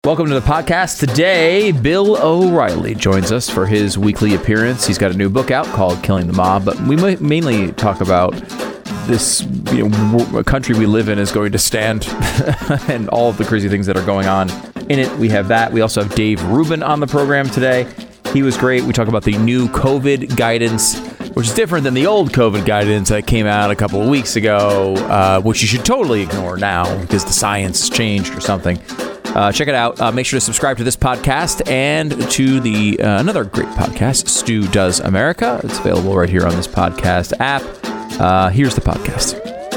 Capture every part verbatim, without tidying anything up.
Welcome to the podcast. Today, Bill O'Reilly joins us for his weekly appearance. He's got a new book out called Killing the Mob, but we might mainly talk about this, you know, country we live in is going to stand and all of the crazy things that are going on in it. We have that. We also have Dave Rubin on the program today. He was great. We talk about the new COVID guidance, which is different than the old COVID guidance that came out a couple of weeks ago, uh, which you should totally ignore now because the science has changed or something. Uh, check it out. Uh, make sure to subscribe to this podcast and to the uh, another great podcast, Stu Does America. It's available right here on this podcast app. Uh, here's the podcast.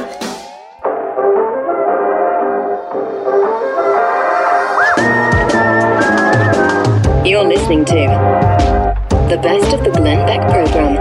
You're listening to the best of the Glenn Beck program.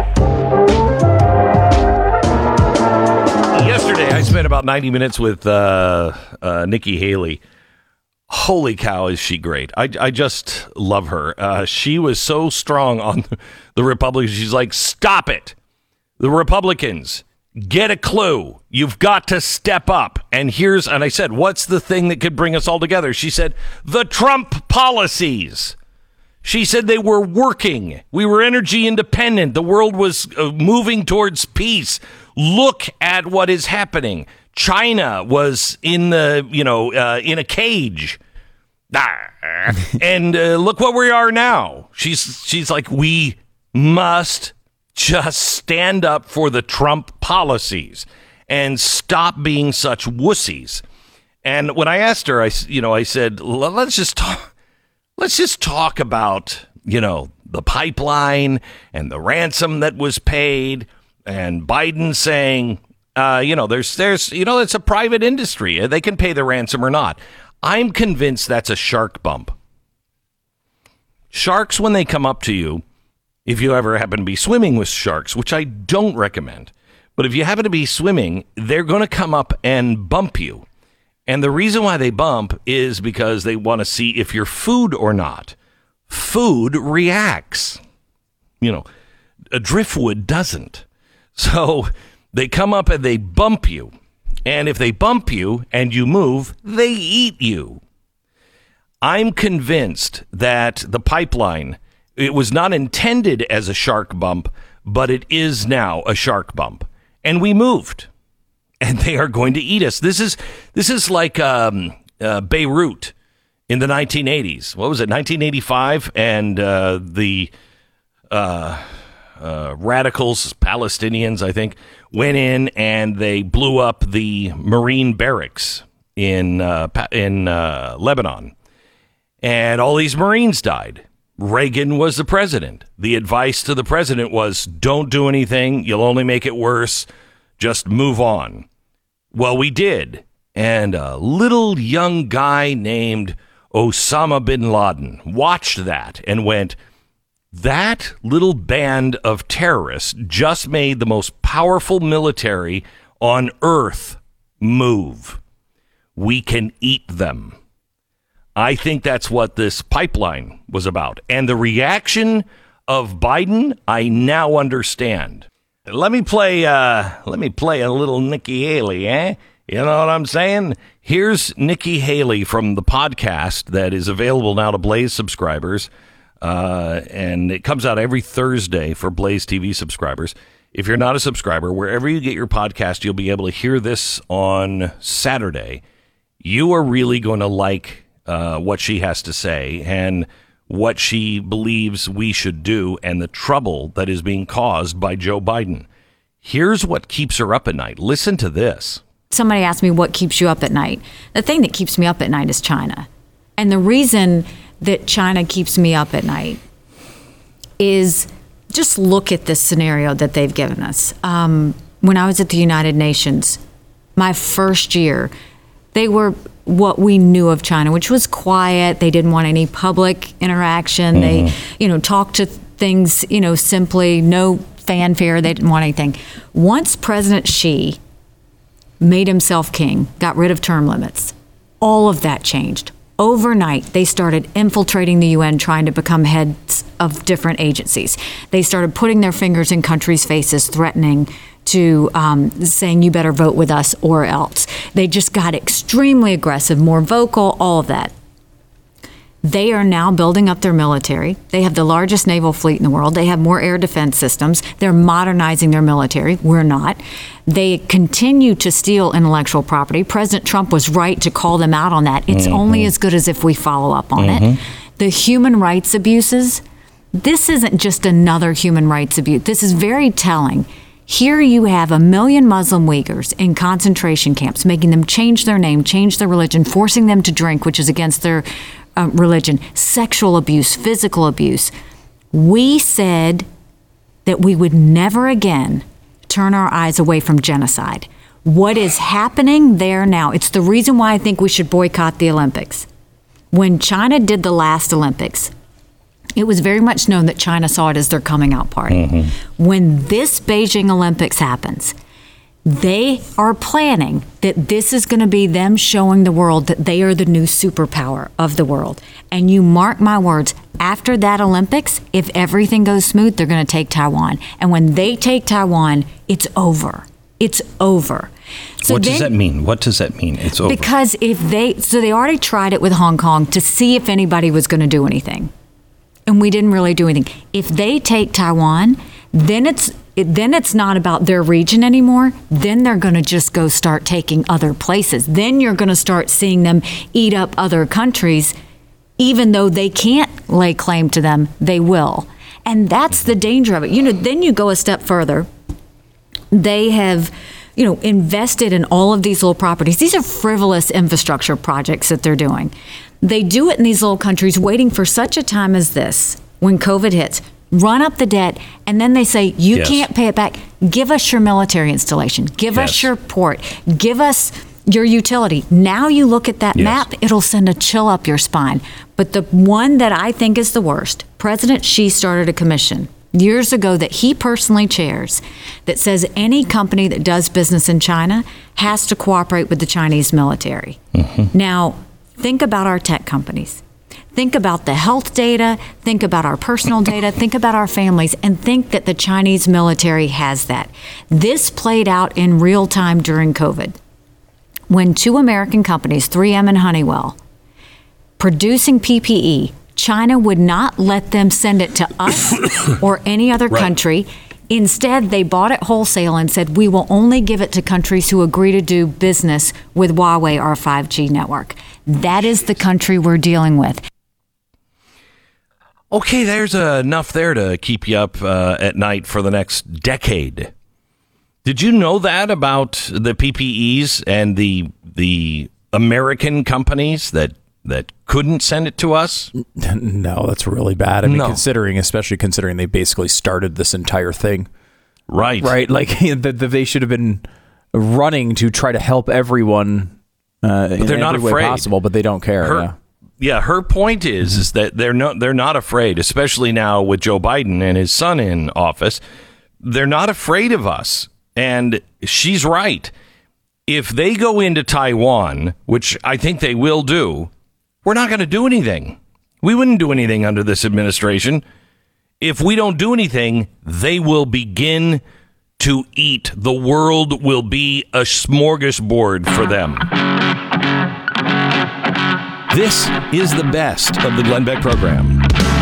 Yesterday, I spent about ninety minutes with uh, uh, Nikki Haley. Holy cow, is she great. I, I just love her. Uh, she was so strong on the Republicans. She's like, stop it. The Republicans, get a clue. You've got to step up. And here's, and I said, what's the thing that could bring us all together? She said, the Trump policies. She said they were working. We were energy independent. The world was uh, moving towards peace. Look at what is happening. China was in the, you know, uh, in a cage. And uh, look what we are now. She's she's like, we must just stand up for the Trump policies and stop being such wussies. And when I asked her, I, you know, I said, let's just talk. Let's just talk about, you know, the pipeline and the ransom that was paid and Biden saying, Uh, you know, there's, there's, you know, it's a private industry. They can pay the ransom or not. I'm convinced that's a shark bump. Sharks, when they come up to you, if you ever happen to be swimming with sharks, which I don't recommend, but if you happen to be swimming, they're going to come up and bump you. And the reason why they bump is because they want to see if you're food or not. Food reacts. You know, a driftwood doesn't. So they come up and they bump you. And if they bump you and you move, they eat you. I'm convinced that the pipeline, it was not intended as a shark bump, but it is now a shark bump. And we moved. And they are going to eat us. This is this is like um, uh, Beirut in the nineteen eighties. What was it, nineteen eighty-five? And uh, the... Uh, Uh, radicals, Palestinians, I think, went in and they blew up the Marine barracks in uh, in uh, Lebanon. And all these Marines died. Reagan was the president. The advice to the president was, don't do anything. You'll only make it worse. Just move on. Well, we did. And a little young guy named Osama bin Laden watched that and went, that little band of terrorists just made the most powerful military on earth move. We can eat them. I think that's what this pipeline was about. And the reaction of Biden, I now understand. Let me play, uh, let me play a little Nikki Haley, eh? You know what I'm saying? Here's Nikki Haley from the podcast that is available now to Blaze subscribers. Uh, and it comes out every Thursday for Blaze T V subscribers. If you're not a subscriber, wherever you get your podcast, you'll be able to hear this on Saturday. You are really going to like uh, what she has to say and what she believes we should do and the trouble that is being caused by Joe Biden. Here's what keeps her up at night. Listen to this. Somebody asked me what keeps you up at night. The thing that keeps me up at night is China. And the reason that China keeps me up at night is just look at this scenario that they've given us. Um, when I was at the United Nations, my first year, they were what we knew of China, which was quiet. They didn't want any public interaction. Mm-hmm. They, you know, talked to things, you know, simply, no fanfare. They didn't want anything. Once President Xi made himself king, got rid of term limits, all of that changed. Overnight, they started infiltrating the U N, trying to become heads of different agencies. They started putting their fingers in countries' faces, threatening to um, saying, you better vote with us or else. They just got extremely aggressive, more vocal, all of that. They are now building up their military. They have the largest naval fleet in the world. They have more air defense systems. They're modernizing their military. We're not. They continue to steal intellectual property. President Trump was right to call them out on that. It's mm-hmm. only as good as if we follow up on mm-hmm. it. The human rights abuses, this isn't just another human rights abuse. This is very telling. Here you have a million Muslim Uyghurs in concentration camps, making them change their name, change their religion, forcing them to drink, which is against their uh, religion, sexual abuse, physical abuse. We said that we would never again turn our eyes away from genocide. What is happening there now, it's the reason why I think we should boycott the Olympics. When China did the last Olympics, it was very much known that China saw it as their coming out party. Mm-hmm. When this Beijing Olympics happens, they are planning that this is going to be them showing the world that they are the new superpower of the world. And you mark my words, after that Olympics, if everything goes smooth, they're going to take Taiwan. And when they take Taiwan, it's over. It's over. So what does then, that mean? What does that mean? It's over. Because if they, so they already tried it with Hong Kong to see if anybody was going to do anything. And we didn't really do anything. If they take Taiwan, then it's then it's not about their region anymore. Then they're going to just go start taking other places. Then you're going to start seeing them eat up other countries, even though they can't lay claim to them. They will, and that's the danger of it. You know. Then you go a step further. They have, you know, invested in all of these little properties. These are frivolous infrastructure projects that they're doing. They do it in these little countries waiting for such a time as this, when COVID hits, run up the debt, and then they say, you yes. can't pay it back. Give us your military installation. Give yes. us your port. Give us your utility. Now you look at that yes. map, it'll send a chill up your spine. But the one that I think is the worst, President Xi started a commission years ago that he personally chairs that says any company that does business in China has to cooperate with the Chinese military. Mm-hmm. Now, think about our tech companies. Think about the health data. Think about our personal data. Think about our families, and think that the Chinese military has that. This played out in real time during COVID. When two American companies, three M and Honeywell, producing P P E, China would not let them send it to us or any other right. country. Instead, they bought it wholesale and said, we will only give it to countries who agree to do business with Huawei, our five G network. That is the country we're dealing with. Okay, there's uh, enough there to keep you up uh, at night for the next decade. Did you know that about the P P Es and the the American companies that that couldn't send it to us? No, that's really bad. I mean, no. considering, especially considering they basically started this entire thing. Right. Right. Like that they should have been running to try to help everyone uh, but in they're not every afraid. way possible, but they don't care. Her, yeah. yeah, her point is, mm-hmm. is that they're not they're not afraid, especially now with Joe Biden and his son in office. They're not afraid of us. And she's right. If they go into Taiwan, which I think they will do, we're not going to do anything. We wouldn't do anything under this administration. If we don't do anything, they will begin to eat. The world will be a smorgasbord for them. This is the best of the Glenn Beck program.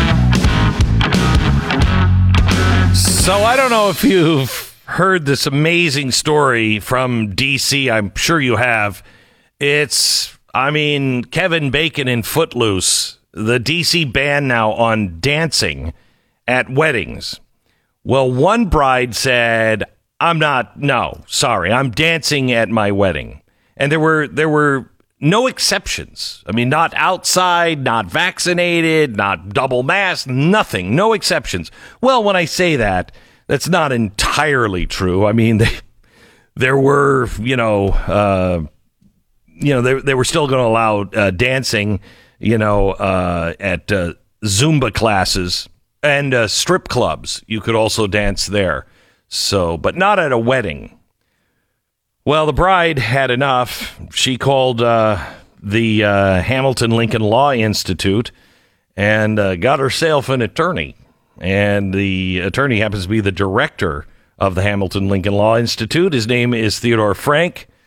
So I don't know if you've heard this amazing story from D C. I'm sure you have. It's... I mean, Kevin Bacon in Footloose, the D C ban now on dancing at weddings. Well, one bride said, I'm not, no, sorry, I'm dancing at my wedding. And there were there were no exceptions. I mean, not outside, not vaccinated, not double masked, nothing, no exceptions. Well, when I say that, that's not entirely true. I mean, they, there were, you know, uh, You know, they they were still going to allow uh, dancing, you know, uh, at uh, Zumba classes and uh, strip clubs. You could also dance there. So, but not at a wedding. Well, the bride had enough. She called uh, the uh, Hamilton Lincoln Law Institute and uh, got herself an attorney. And the attorney happens to be the director of the Hamilton Lincoln Law Institute. His name is Theodore Frank.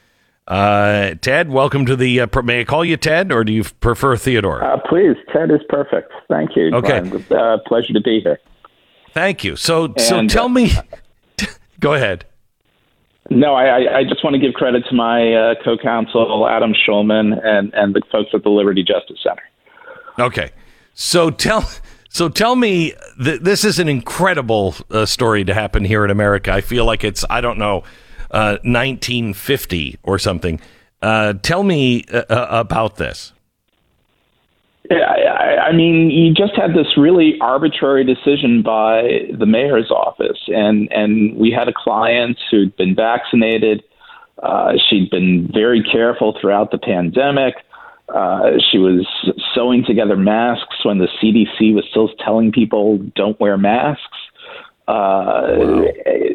Uh, Ted, welcome to the, uh, may I call you Ted, or do you prefer Theodore? Uh, please, Ted is perfect. Thank you. Okay. Uh, pleasure to be here. Thank you. So, And, so tell me, go ahead. No, I, I just want to give credit to my uh, co-counsel, Adam Schulman, and, and the folks at the Liberty Justice Center. Okay. So tell, so tell me, th- this is an incredible uh, story to happen here in America. I feel like it's, I don't know, uh, nineteen fifty or something. Uh, tell me uh, about this. I, I, I mean, you just had this really arbitrary decision by the mayor's office, and, and we had a client who'd been vaccinated. Uh, she'd been very careful throughout the pandemic. Uh, she was sewing together masks when the C D C was still telling people don't wear masks. Uh, wow.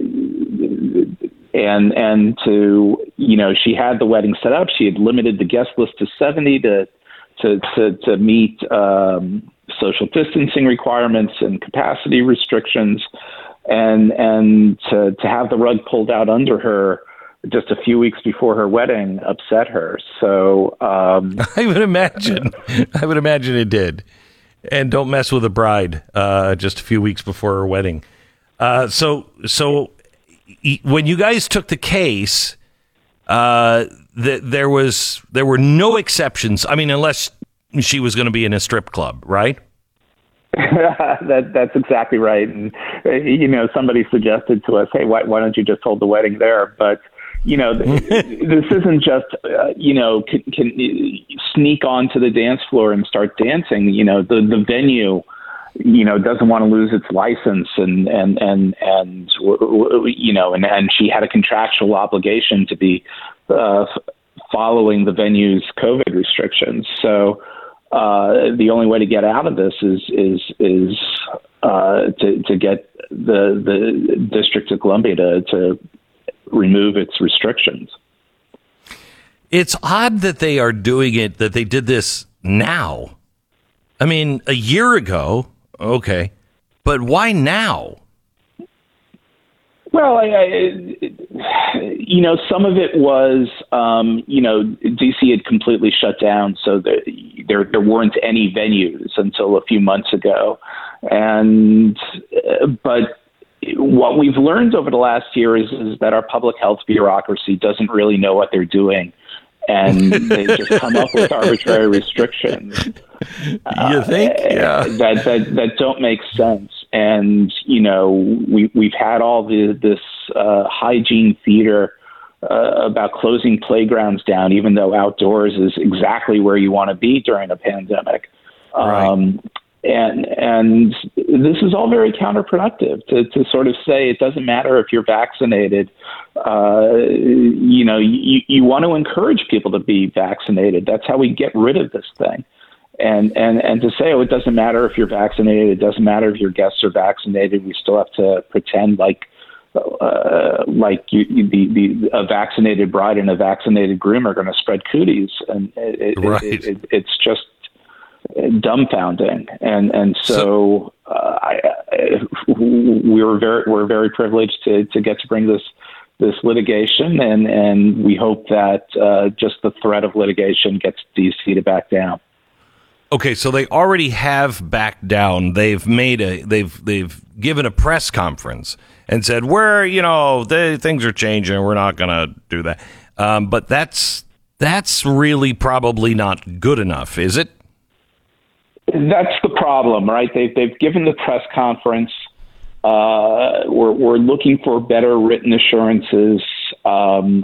And and to, you know, she had the wedding set up. She had limited the guest list to seventy to to to, to meet um, social distancing requirements and capacity restrictions, and and to, to have the rug pulled out under her just a few weeks before her wedding upset her. So um, I would imagine, I would imagine it did. And don't mess with a bride uh, just a few weeks before her wedding. Uh, so so e- when you guys took the case, uh, th- there was there were no exceptions. I mean, unless she was going to be in a strip club, right? that that's exactly right. And you know, somebody suggested to us, hey, why why don't you just hold the wedding there? But you know, this isn't just, uh, you know, can, can sneak onto the dance floor and start dancing. You know, the, the venue, you know, doesn't want to lose its license, and, and, and, and, you know, and, and she had a contractual obligation to be uh, following the venue's COVID restrictions. So uh, the only way to get out of this is, is, is uh, to, to get the, the District of Columbia to, to remove its restrictions. It's odd that they are doing it, that they did this now. I mean, a year ago, okay, but why now? Well, I, I, you know, some of it was, um, you know, D C had completely shut down, so there, there there weren't any venues until a few months ago, and uh, but. What we've learned over the last year is, is that our public health bureaucracy doesn't really know what they're doing, and they just come up with arbitrary restrictions. You think? Uh, yeah. That, that that don't make sense. And you know, we we've had all the this uh, hygiene theater uh, about closing playgrounds down, even though outdoors is exactly where you want to be during a pandemic. Right. Um, And and this is all very counterproductive to, to sort of say it doesn't matter if you're vaccinated. Uh, you know, you, you want to encourage people to be vaccinated. That's how we get rid of this thing. And, and, and to say, oh, it doesn't matter if you're vaccinated. It doesn't matter if your guests are vaccinated. We still have to pretend like uh, like you, the, the, a vaccinated bride and a vaccinated groom are going to spread cooties. And it, right. it, it, it's just dumbfounding, and and so uh, I, I, we were very we're very privileged to to get to bring this this litigation, and and we hope that uh, just the threat of litigation gets D C to back down. Okay, so they already have backed down. They've made a they've they've given a press conference and said, we're you know the things are changing. We're not going to do that. Um, but that's that's really probably not good enough, is it? That's the problem, right? They've they've given the press conference. Uh, we're we're looking for better written assurances. Um,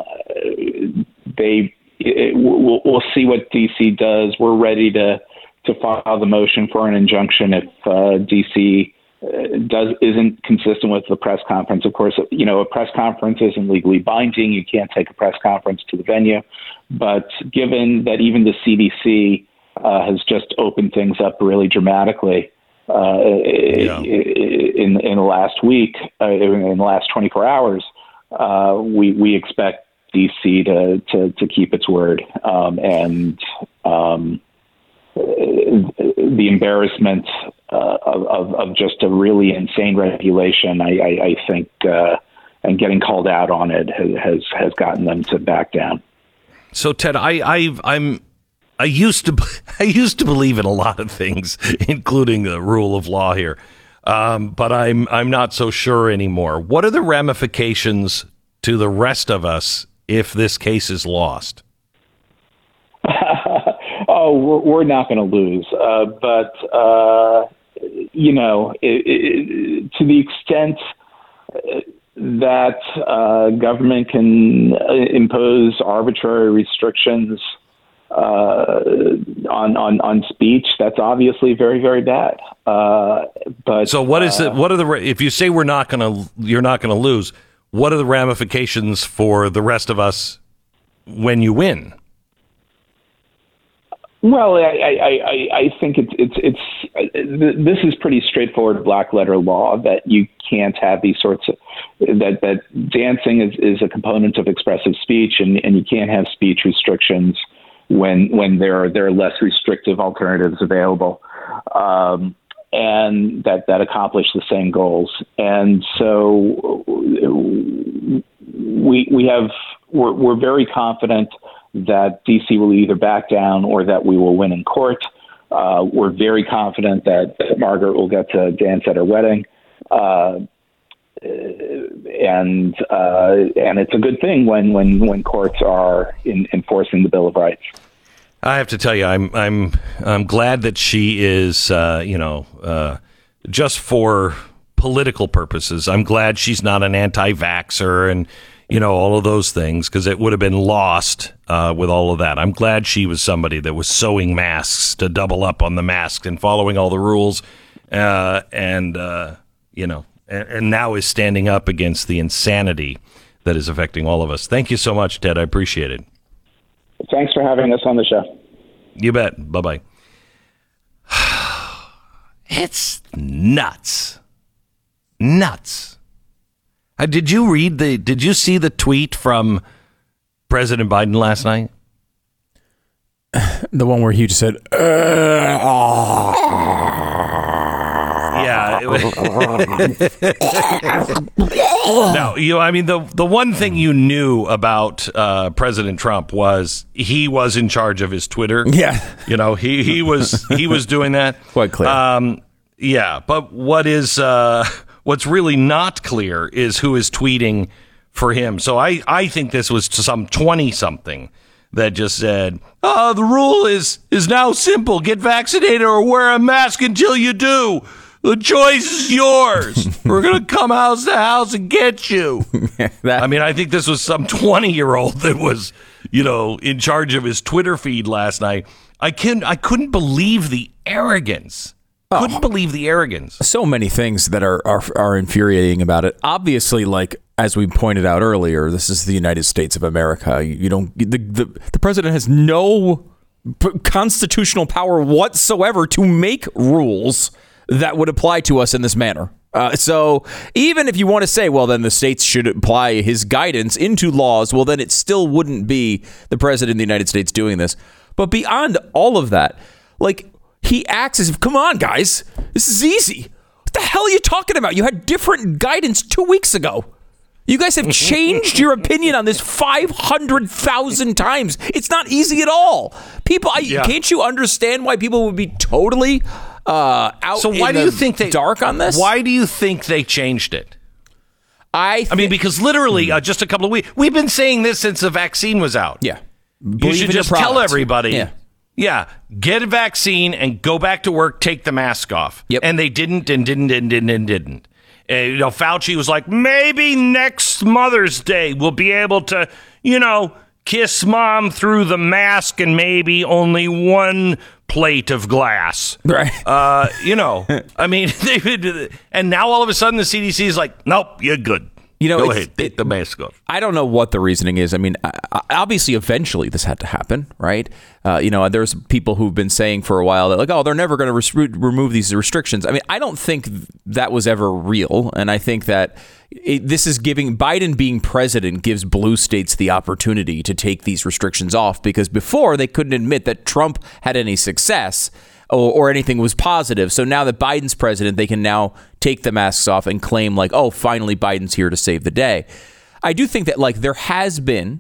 they it, we'll, we'll see what D C does. We're ready to to file the motion for an injunction if uh, D C does isn't consistent with the press conference. Of course, you know, a press conference isn't legally binding. You can't take a press conference to the venue. But given that even the C D C Uh, has just opened things up really dramatically uh, yeah. in in the last week, uh, in the last twenty-four hours. Uh, we we expect D C to to, to keep its word, um, and um, the embarrassment uh, of of just a really insane regulation, I, I, I think, uh, and getting called out on it has has gotten them to back down. So Ted, I, I I'm I used to I used to believe in a lot of things, including the rule of law here, um, but I'm I'm not so sure anymore. What are the ramifications to the rest of us if this case is lost? oh, we're, we're not going to lose, uh, but uh, you know, it, it, to the extent that uh, government can impose arbitrary restrictions uh, on, on on speech, that's obviously very, very bad. Uh, but so, what is uh, it? What are the if you say we're not going to, you're not going to lose? What are the ramifications for the rest of us when you win? Well, I, I, I, I think it's it's it's this is pretty straightforward black letter law that you can't have these sorts of that that dancing is, is a component of expressive speech, and, and you can't have speech restrictions when when there are there are less restrictive alternatives available, um, and that that accomplish the same goals. And so we we have we're, we're very confident that D C will either back down or that we will win in court. Uh, we're very confident that, that Margaret will get to dance at her wedding. Uh, and uh, and it's a good thing when, when, when courts are in, enforcing the Bill of Rights. I have to tell you, I'm I'm I'm glad that she is, uh, you know, uh, just for political purposes. I'm glad she's not an anti-vaxxer and, you know, all of those things, because it would have been lost uh, with all of that. I'm glad she was somebody that was sewing masks to double up on the masks and following all the rules, uh, and uh, you know, and, and now is standing up against the insanity that is affecting all of us. Thank you so much, Ted. I appreciate it. Thanks for having us on the show. You bet. Bye bye. It's nuts, nuts. Uh, did you read the, did you see the tweet from President Biden last night? The one where he just said, uh, oh. Yeah. It was no, you know, I mean, the, the one thing you knew about uh, President Trump was he was in charge of his Twitter. Yeah. You know, he, he was, he was doing that. Quite clear. Um, yeah. But what is, uh, what's really not clear is who is tweeting for him. So I, I think this was some twenty-something that just said, oh, the rule is is now simple. Get vaccinated or wear a mask until you do. The choice is yours. We're going to come house to house and get you. that- I mean, I think this was some twenty-year-old that was, you know, in charge of his Twitter feed last night. I can I couldn't believe the arrogance. Couldn't oh, believe the arrogance. So many things that are, are are infuriating about it. Obviously, like as we pointed out earlier, this is the United States of America. You, you don't the, the the president has no p- constitutional power whatsoever to make rules that would apply to us in this manner. Uh, so even if you want to say, well, then the states should apply his guidance into laws, well, then it still wouldn't be the president of the United States doing this. But beyond all of that, like. He acts as if, come on, guys, this is easy. What the hell are you talking about? You had different guidance two weeks ago. You guys have changed your opinion on this five hundred thousand times. It's not easy at all. People, I, yeah. Can't you understand why people would be totally uh, out so why in do the you think they, dark on this? Why do you think they changed it? I th- I mean, because literally uh, just a couple of weeks, we've been saying this since the vaccine was out. Yeah. You Believe should just tell everybody. Yeah. Yeah, get a vaccine and go back to work, take the mask off. Yep. And they didn't and didn't and didn't and didn't. And, you know, Fauci was like, maybe next Mother's Day we'll be able to, you know, kiss mom through the mask and maybe only one plate of glass. Right. Uh, you know, I mean, they, and now all of a sudden the C D C is like, nope, you're good. You know, Go ahead, take the mask off. I don't know what the reasoning is. I mean, obviously, eventually this had to happen, right? Uh, you know, there's people who've been saying for a while that like, oh, they're never going to res- remove these restrictions. I mean, I don't think that was ever real. And I think that it, this is giving Biden being president gives blue states the opportunity to take these restrictions off, because before they couldn't admit that Trump had any success or, or anything was positive. So now that Biden's president, they can now take the masks off and claim like, oh, finally, Biden's here to save the day. I do think that like there has been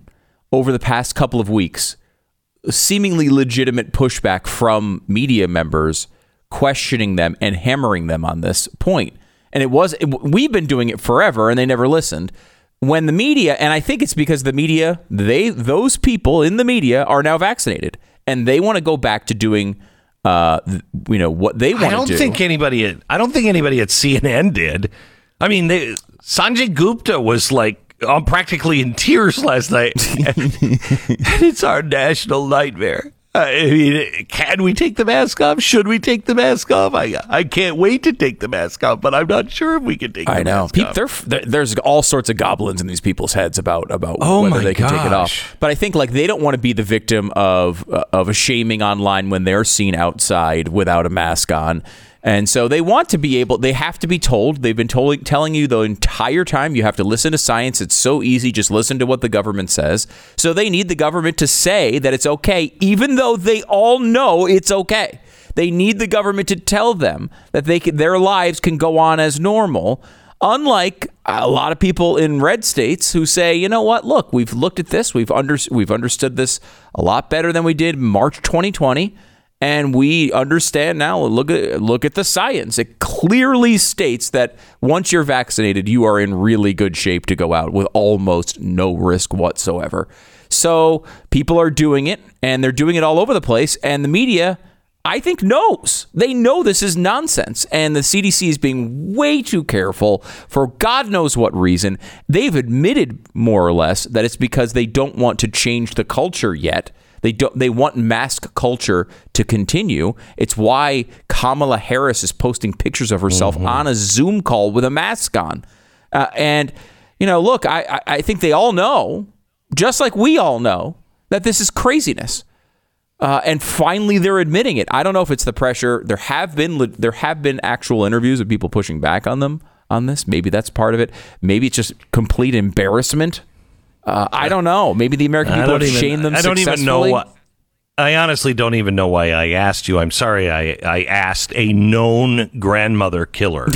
over the past couple of weeks seemingly legitimate pushback from media members questioning them and hammering them on this point. And it was, it, we've been doing it forever and they never listened. When the media, and I think it's because the media, they, those people in the media are now vaccinated and they want to go back to doing, uh, you know, what they want to do. I don't think anybody, at, I don't think anybody at C N N did. I mean, they, Sanjay Gupta was like, I'm practically in tears last night. And it's our national nightmare. I mean, can we take the mask off? Should we take the mask off? I I can't wait to take the mask off, but I'm not sure if we can take the I know. mask People, off. they're, there's all sorts of goblins in these people's heads about about Oh whether my they can take it gosh. off. But I think like they don't want to be the victim of uh, of a shaming online when they're seen outside without a mask on. And so they want to be able, they have to be told, they've been told, telling you the entire time, you have to listen to science. It's so easy. Just listen to what the government says. So they need the government to say that it's okay, even though they all know it's okay. They need the government to tell them that they can, their lives can go on as normal. Unlike a lot of people in red states who say, you know what, look, we've looked at this. We've under, we've understood this a lot better than we did March twenty twenty. And we understand now, look at look at the science. It clearly states that once you're vaccinated, you are in really good shape to go out with almost no risk whatsoever. So people are doing it, and they're doing it all over the place. And the media, I think, knows. They know this is nonsense. And the C D C is being way too careful for God knows what reason. They've admitted, more or less, that it's because they don't want to change the culture yet. They don't. They want mask culture to continue. It's why Kamala Harris is posting pictures of herself mm-hmm. on a Zoom call with a mask on. Uh, and, you know, look, I, I think they all know, just like we all know, that this is craziness. Uh, and finally, they're admitting it. I don't know if it's the pressure. There have been there have been actual interviews of people pushing back on them on this. Maybe that's part of it. Maybe it's just complete embarrassment. Uh, I don't know. Maybe the American people have even, shamed them I don't successfully. even know what. I honestly don't even know why I asked you. I'm sorry I, I asked a known grandmother killer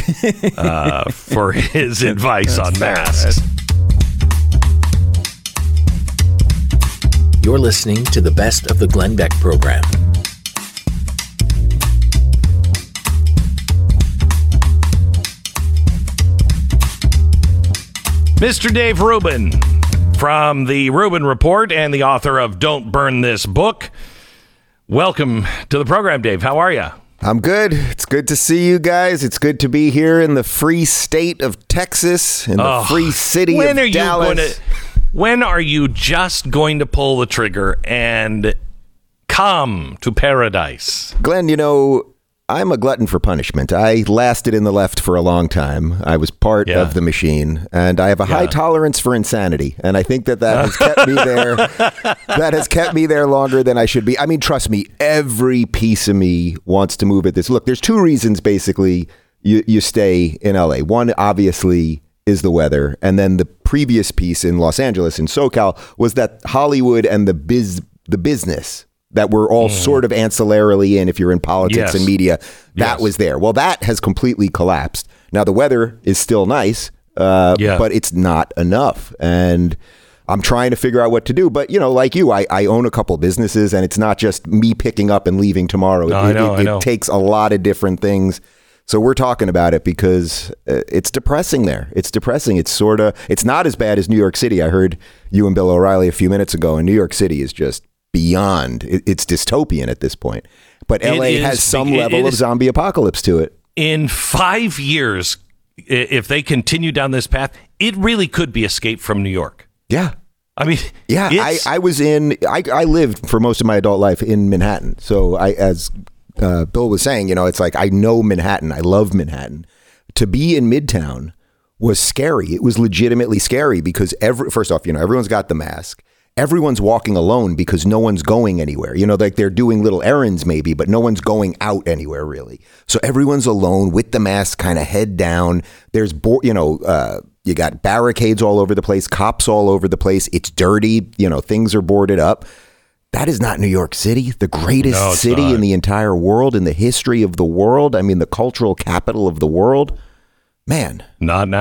uh, for his advice on masks. You're listening to the Best of the Glenn Beck program. Mister Dave Rubin from the Rubin Report and the author of Don't Burn This Book. Welcome to the program, Dave. How are you? I'm good. It's good to see you guys. It's good to be here in the free state of Texas, in the oh, free city when of are Dallas. You going to, when are you just going to pull the trigger and come to paradise? Glenn, you know, I'm a glutton for punishment. I lasted in the left for a long time. I was part yeah. of the machine, and I have a yeah. high tolerance for insanity. And I think that that has kept me there. That has kept me there longer than I should be. I mean, trust me, every piece of me wants to move at this. Look, there's two reasons, basically, you, you stay in L A. One, obviously, is the weather. And then the previous piece in Los Angeles, in SoCal, was that Hollywood and the biz, the business that we're all mm. sort of ancillarily in, if you're in politics yes. and media, that yes. was there. Well, that has completely collapsed. Now, the weather is still nice, uh, yeah. but it's not enough. And I'm trying to figure out what to do. But, you know, like you, I, I own a couple businesses, and it's not just me picking up and leaving tomorrow. No, it, I know, it, I know. It takes a lot of different things. So we're talking about it because uh, it's depressing there. It's depressing. It's sort of, it's not as bad as New York City. I heard you and Bill O'Reilly a few minutes ago, and New York City is just beyond. It, it's dystopian at this point. But L A is, has some it, level it of zombie apocalypse to it. In five years, if they continue down this path, it really could be Escape from New York. Yeah. I mean, yeah, I, I was in, I, I lived for most of my adult life in Manhattan. So I, as uh, Bill was saying, you know, it's like, I know Manhattan. I love Manhattan. To be in Midtown was scary. It was legitimately scary because every, first off, you know, everyone's got the mask. Everyone's walking alone because no one's going anywhere. You know, like they're doing little errands maybe, but no one's going out anywhere really. So everyone's alone with the mask kind of head down. There's, bo- you know, uh, you got barricades all over the place, cops all over the place. It's dirty. You know, things are boarded up. That is not New York City, the greatest no, city not. in the entire world, in the history of the world. I mean, the cultural capital of the world. Man. Not now.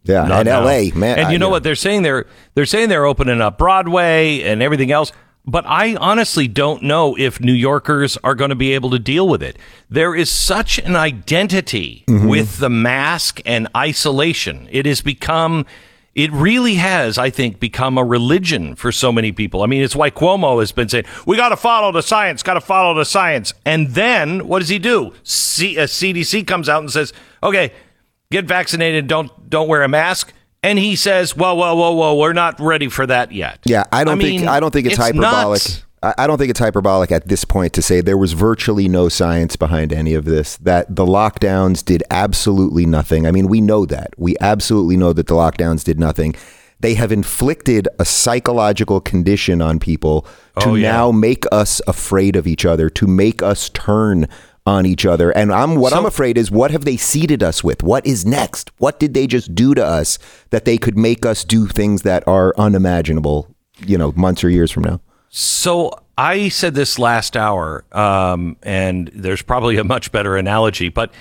Yeah, Not in now. L A, man. And you I, know yeah. what they're saying? They're they're saying they're opening up Broadway and everything else. But I honestly don't know if New Yorkers are going to be able to deal with it. There is such an identity mm-hmm. with the mask and isolation. It has become, it really has, I think, become a religion for so many people. I mean, it's why Cuomo has been saying, we got to follow the science, got to follow the science. And then what does he do? C- a C D C comes out and says, okay, get vaccinated, don't don't wear a mask. And he says, "Whoa, whoa, whoa, whoa! We're not ready for that yet." Yeah, I don't I think mean, I don't think it's, it's hyperbolic. nuts. I I don't think it's hyperbolic at this point to say there was virtually no science behind any of this. That the lockdowns did absolutely nothing. I mean, we know that. We absolutely know that the lockdowns did nothing. They have inflicted a psychological condition on people to oh, yeah. now make us afraid of each other, to make us turn on each other. And I'm what so, I'm afraid is, what have they seeded us with? What is next? What did they just do to us that they could make us do things that are unimaginable, you know, months or years from now? So I said this last hour, um, and there's probably a much better analogy, but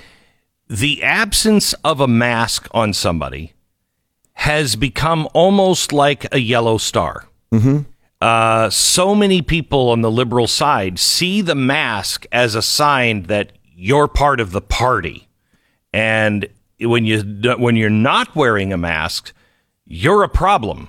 the absence of a mask on somebody has become almost like a yellow star. Mm-hmm. Uh, so many people on the liberal side see the mask as a sign that you're part of the party. And when you when you're not wearing a mask, you're a problem.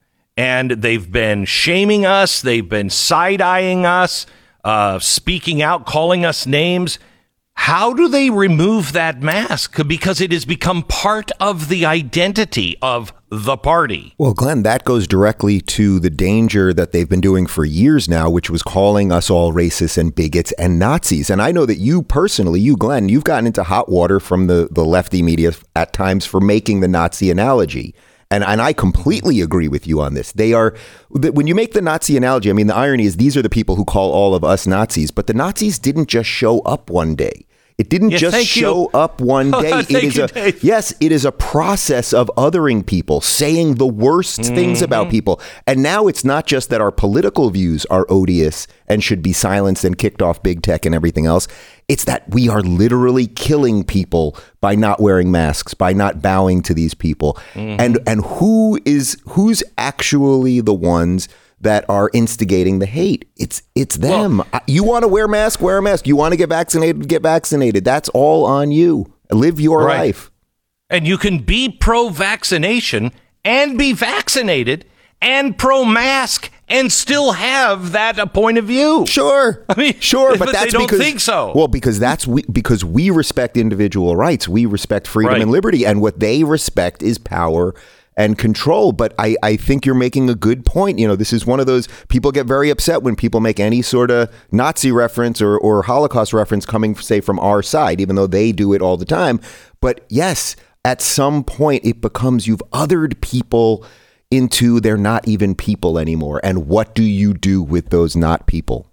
And they've been shaming us. They've been side-eyeing us, uh, speaking out, calling us names. How do they remove that mask? Because it has become part of the identity of the party. Well, Glenn, that goes directly to the danger that they've been doing for years now, which was calling us all racists and bigots and Nazis. And I know that you personally, you, Glenn, you've gotten into hot water from the, the lefty media at times for making the Nazi analogy. And and I completely agree with you on this. They are, when you make the Nazi analogy, I mean, the irony is these are the people who call all of us Nazis, but the Nazis didn't just show up one day. It didn't yeah, just show you. up one day. It is you, a Dave. yes, it is a process of othering people, saying the worst mm-hmm. things about people. And now it's not just that our political views are odious and should be silenced and kicked off big tech and everything else. It's that we are literally killing people by not wearing masks, by not bowing to these people. Mm-hmm. And and who is who's actually the ones that are instigating the hate? It's it's them. Well, you want to wear a mask, wear a mask. You want to get vaccinated, get vaccinated. That's all on you. Live your right. life. And you can be pro-vaccination and be vaccinated and pro-mask and still have that a point of view. Sure. I mean, sure, but, but that's they don't because, think so. Well, because that's we because we respect individual rights. We respect freedom right. and liberty, and what they respect is power and control. But I, I think you're making a good point. You know, this is one of those, people get very upset when people make any sort of Nazi reference or, or Holocaust reference coming, say, from our side, even though they do it all the time. But yes, at some point it becomes you've othered people into they're not even people anymore. And what do you do with those not people?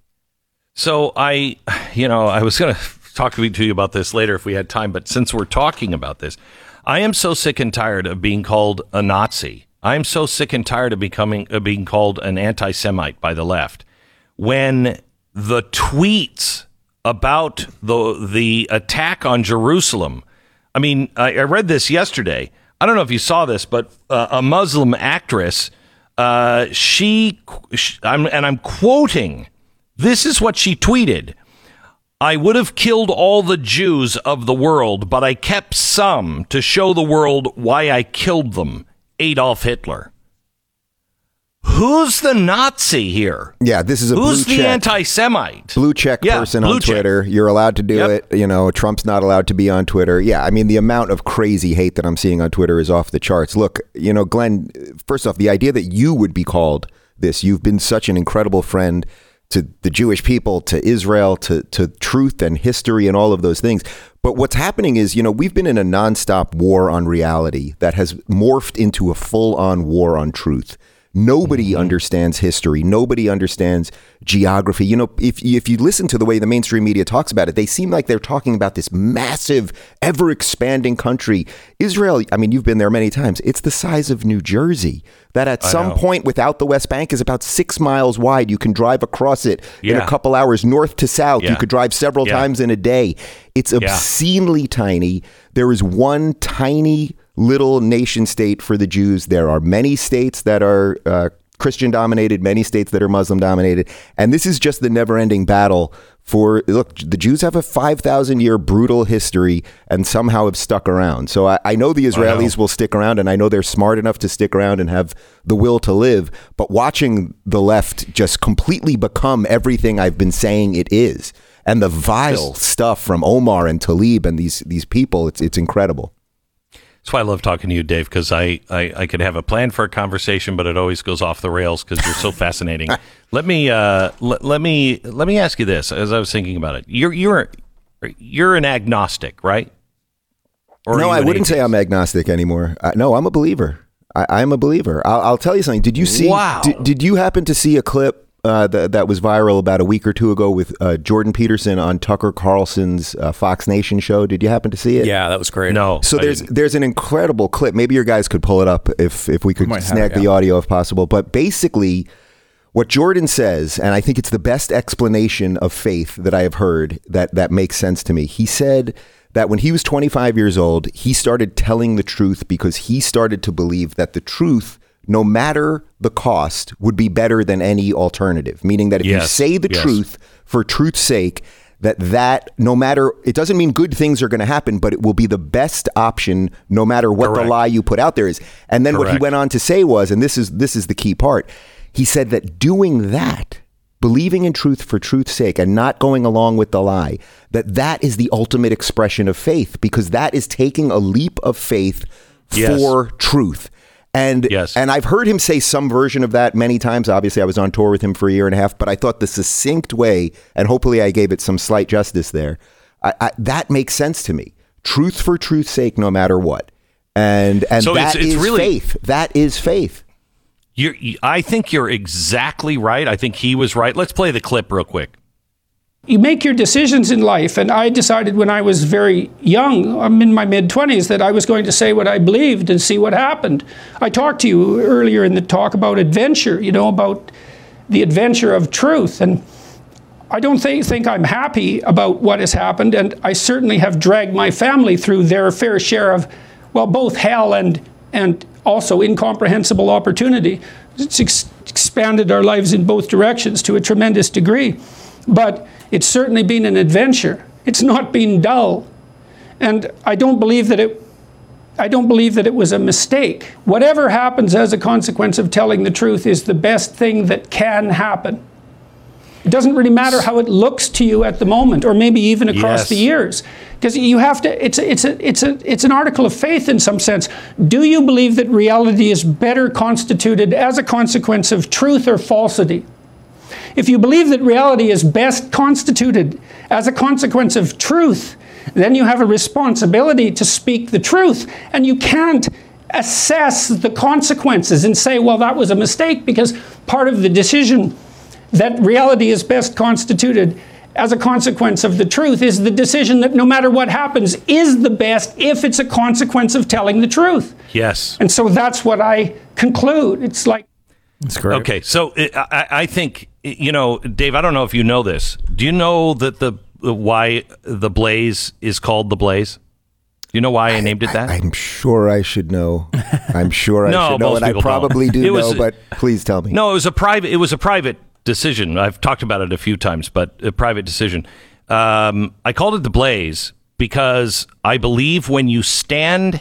So I, you know, I was going to talk to you about this later if we had time, but since we're talking about this, I am so sick and tired of being called a Nazi. I am so sick and tired of becoming of being called an anti-Semite by the left. When the tweets about the the attack on Jerusalem, I mean, I, I read this yesterday. I don't know if you saw this, but uh, a Muslim actress, uh, she, she I'm, and I'm quoting, this is what she tweeted. I would have killed all the Jews of the world, but I kept some to show the world why I killed them. Adolf Hitler. Who's the Nazi here? Yeah, this is a Who's blue the check, anti-Semite? blue check yeah, person blue on check. Twitter. You're allowed to do Yep. it. You know, Trump's not allowed to be on Twitter. Yeah, I mean, the amount of crazy hate that I'm seeing on Twitter is off the charts. Look, you know, Glenn, first off, the idea that you would be called this, you've been such an incredible friend to the Jewish people, to Israel, to, to truth and history and all of those things. But what's happening is, you know, we've been in a nonstop war on reality that has morphed into a full-on war on truth. Nobody mm-hmm. understands history. Nobody understands geography. You know, if if you listen to the way the mainstream media talks about it, they seem like they're talking about this massive, ever-expanding country. Israel, I mean, you've been there many times. It's the size of New Jersey. That at I some know. point without the West Bank is about six miles wide. You can drive across it yeah. in a couple hours, north to south. Yeah. You could drive several yeah. times in a day. It's obscenely yeah. tiny. There is one tiny little nation state for the Jews. There are many states that are uh, Christian dominated, many states that are Muslim dominated. And this is just the never ending battle for, look, the Jews have a five thousand year brutal history and somehow have stuck around. So I, I know the Israelis know. will stick around, and I know they're smart enough to stick around and have the will to live. But watching the left just completely become everything I've been saying it is, and the vile Just, stuff from Omar and Tlaib and these these people, it's it's incredible. That's why I love talking to you, Dave, because I, I, I could have a plan for a conversation, but it always goes off the rails because you're so fascinating. Let me uh, let, let me let me ask you this. As I was thinking about it, you're you're you're an agnostic, right? Or no, I wouldn't atheist? say I'm agnostic anymore. Uh, no, I'm a believer. I, I'm a believer. I'll, I'll tell you something. Did you see? Wow. Did, did you happen to see a clip Uh, th- that was viral about a week or two ago with uh, Jordan Peterson on Tucker Carlson's uh, Fox Nation show? Did you happen to see it? Yeah, that was great. No. So I there's didn't. there's an incredible clip. Maybe your guys could pull it up if if we could We snag it, the yeah. audio if possible. But basically, what Jordan says, and I think it's the best explanation of faith that I have heard that that makes sense to me. He said that when he was twenty-five years old, he started telling the truth because he started to believe that the truth, no matter the cost, would be better than any alternative. Meaning that if Yes, you say the yes. truth for truth's sake, that that no matter, it doesn't mean good things are going to happen, but it will be the best option no matter what Correct. the lie you put out there is. And then what he Correct. went on to say was, and this is this is the key part, he said that doing that, believing in truth for truth's sake and not going along with the lie, that that is the ultimate expression of faith, because that is taking a leap of faith Yes. for truth. And Yes. and I've heard him say some version of that many times. Obviously, I was on tour with him for a year and a half, but I thought the succinct way, and hopefully I gave it some slight justice there, I, I, that makes sense to me. Truth for truth's sake, no matter what. And and So that it's- it's is really- faith. That is faith. You're, I think you're exactly right. I think he was right. Let's play the clip real quick. You make your decisions in life, and I decided when I was very young, I'm in my mid-twenties, that I was going to say what I believed and see what happened. I talked to you earlier in the talk about adventure, you know, about the adventure of truth, and I don't think, think I'm happy about what has happened, and I certainly have dragged my family through their fair share of, well, both hell and, and also incomprehensible opportunity. It's ex- expanded our lives in both directions to a tremendous degree. But it's certainly been an adventure. It's not been dull. And I don't believe that it I don't believe that it was a mistake. Whatever happens as a consequence of telling the truth is the best thing that can happen. It doesn't really matter how it looks to you at the moment, or maybe even across Yes. the years. Because you have to, it's a, it's a, it's a, it's an article of faith in some sense. Do you believe that reality is better constituted as a consequence of truth or falsity? If you believe that reality is best constituted as a consequence of truth, then you have a responsibility to speak the truth. And you can't assess the consequences and say, well, that was a mistake, because part of the decision that reality is best constituted as a consequence of the truth is the decision that no matter what happens is the best if it's a consequence of telling the truth. Yes. And so that's what I conclude. It's like, That's correct. Okay, so it, I, I think, you know, Dave, I don't know if you know this. Do you know that the why the Blaze is called the Blaze? Do you know why I named it that? I, I'm sure I should know. I'm sure I No, should know, most and I people probably don't. do It was- know, but please tell me. No, it was a private. It was a private decision. I've talked about it a few times, but a private decision. Um, I called it the Blaze because I believe when you stand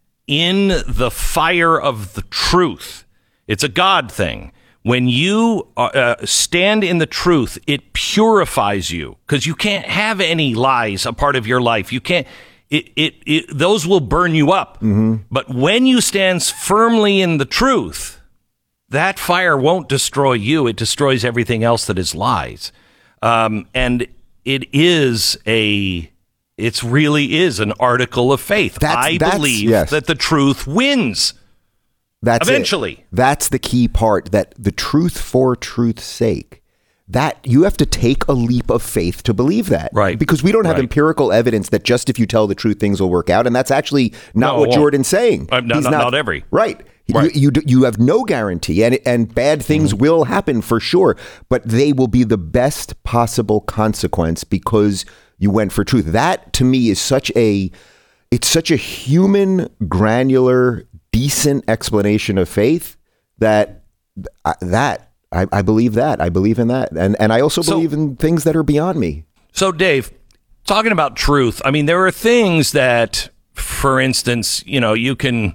in the fire of the truth, it's a God thing. When you uh, stand in the truth, it purifies you, because you can't have any lies a part of your life. You can't. It, it, it those will burn you up. Mm-hmm. But when you stand firmly in the truth, that fire won't destroy you. It destroys everything else that is lies. Um, and it is a, it really is an article of faith. That's- I that's- believe yes. that the truth wins. That's it. Eventually. That's the key part, that the truth for truth's sake, that you have to take a leap of faith to believe that. Right. Because we don't have Right. empirical evidence that just if you tell the truth, things will work out. And that's actually not No, it what won't. Jordan's saying. Uh, no, He's not- not every. Right. Right. You, you d- you have no guarantee, and and bad things Mm-hmm. will happen for sure, but they will be the best possible consequence because you went for truth. That to me is such a it's such a human, granular, decent explanation of faith that uh, that I, I believe that I believe in that, and and I also so, believe in things that are beyond me. So, Dave, talking about truth, I mean, there are things that, for instance, you know, you can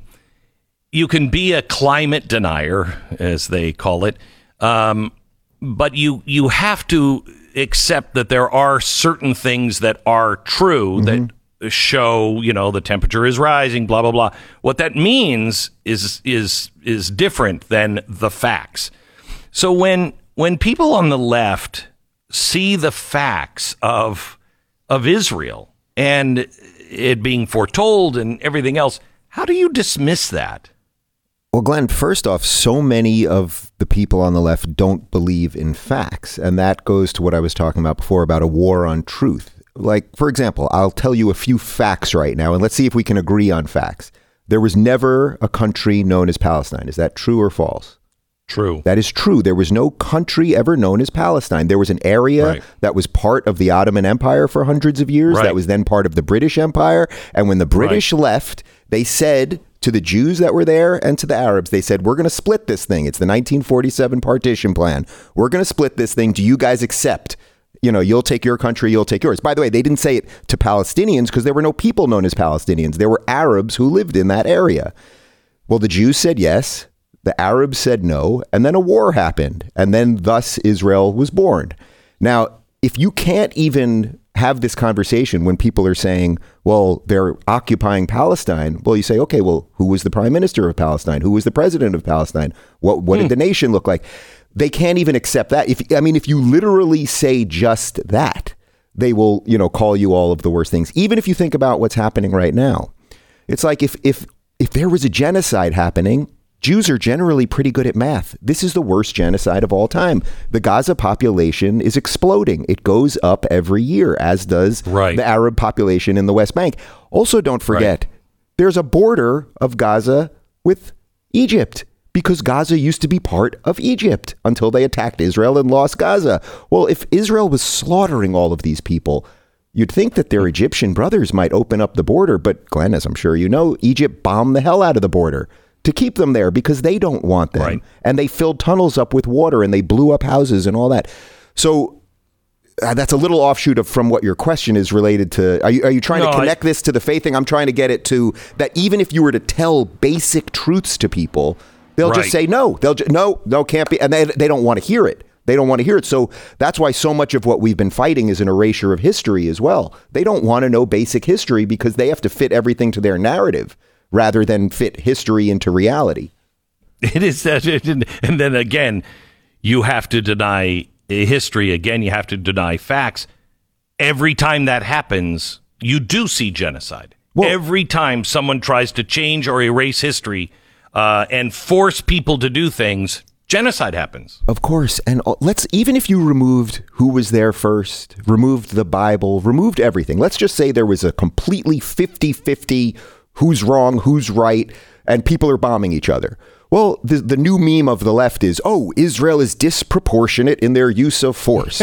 you can be a climate denier, as they call it, um, but you you have to accept that there are certain things that are true mm-hmm. that show, you know, the temperature is rising, blah, blah, blah. What that means is is is different than the facts. So when when people on the left see the facts of of Israel and it being foretold and everything else, how do you dismiss that? Well, Glenn, first off, so many of the people on the left don't believe in facts. And that goes to what I was talking about before about a war on truth. Like, for example, I'll tell you a few facts right now, and let's see if we can agree on facts. There was never a country known as Palestine. Is that true or false? True. That is true. There was no country ever known as Palestine. There was an area right. that was part of the Ottoman Empire for hundreds of years. Right. That was then part of the British Empire. And when the British right. left, they said to the Jews that were there and to the Arabs, they said, we're going to split this thing. It's the nineteen forty-seven partition plan. We're going to split this thing. Do you guys accept? You know, you'll take your country, you'll take yours. By the way, they didn't say it to Palestinians because there were no people known as Palestinians. There were Arabs who lived in that area. Well, the Jews said yes. The Arabs said no. And then a war happened. And then thus Israel was born. Now, if you can't even have this conversation when people are saying, well, they're occupying Palestine. Well, you say, OK, well, who was the prime minister of Palestine? Who was the president of Palestine? What what hmm. did the nation look like? They can't even accept that. If I mean, if you literally say just that, they will, you know, call you all of the worst things. Even if you think about what's happening right now, it's like if if if there was a genocide happening, Jews are generally pretty good at math. This is the worst genocide of all time. The Gaza population is exploding. It goes up every year, as does right. the Arab population in the West Bank. Also, don't forget, right. there's a border of Gaza with Egypt because Gaza used to be part of Egypt until they attacked Israel and lost Gaza. Well, if Israel was slaughtering all of these people, you'd think that their Egyptian brothers might open up the border. But Glenn, as I'm sure you know, Egypt bombed the hell out of the border to keep them there because they don't want them. Right. And they filled tunnels up with water and they blew up houses and all that. So uh, that's a little offshoot of from what your question is related to. Are you, are you trying no, to connect I, this to the faith thing? I'm trying to get it to that even if you were to tell basic truths to people, they'll right. just say, no, they'll just, no, no, can't be. And they, they don't want to hear it. They don't want to hear it. So that's why so much of what we've been fighting is an erasure of history as well. They don't want to know basic history because they have to fit everything to their narrative rather than fit history into reality. It is that. And then again, you have to deny history. Again, you have to deny facts. Every time that happens, you do see genocide. Well, every time someone tries to change or erase history uh, and force people to do things, genocide happens. Of course. And let's, even if you removed who was there first, removed the Bible, removed everything. Let's just say there was a completely fifty-fifty who's wrong, who's right, and people are bombing each other. Well, the, the new meme of the left is, oh, Israel is disproportionate in their use of force.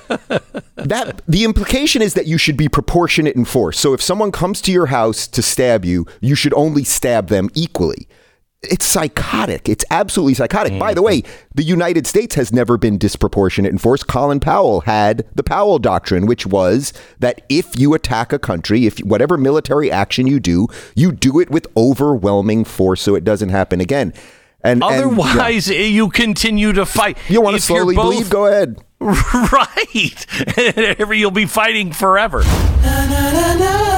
That the implication is that you should be proportionate in force. So if someone comes to your house to stab you, you should only stab them equally. It's psychotic. It's absolutely psychotic. Mm-hmm. By the way, the United States has never been disproportionate in force. Colin Powell had the Powell Doctrine, which was that if you attack a country, if whatever military action you do, you do it with overwhelming force so it doesn't happen again. And otherwise, and, yeah. you continue to fight. You want to slowly both, bleed? Go ahead. Right. You'll be fighting forever. Na, na, na, na.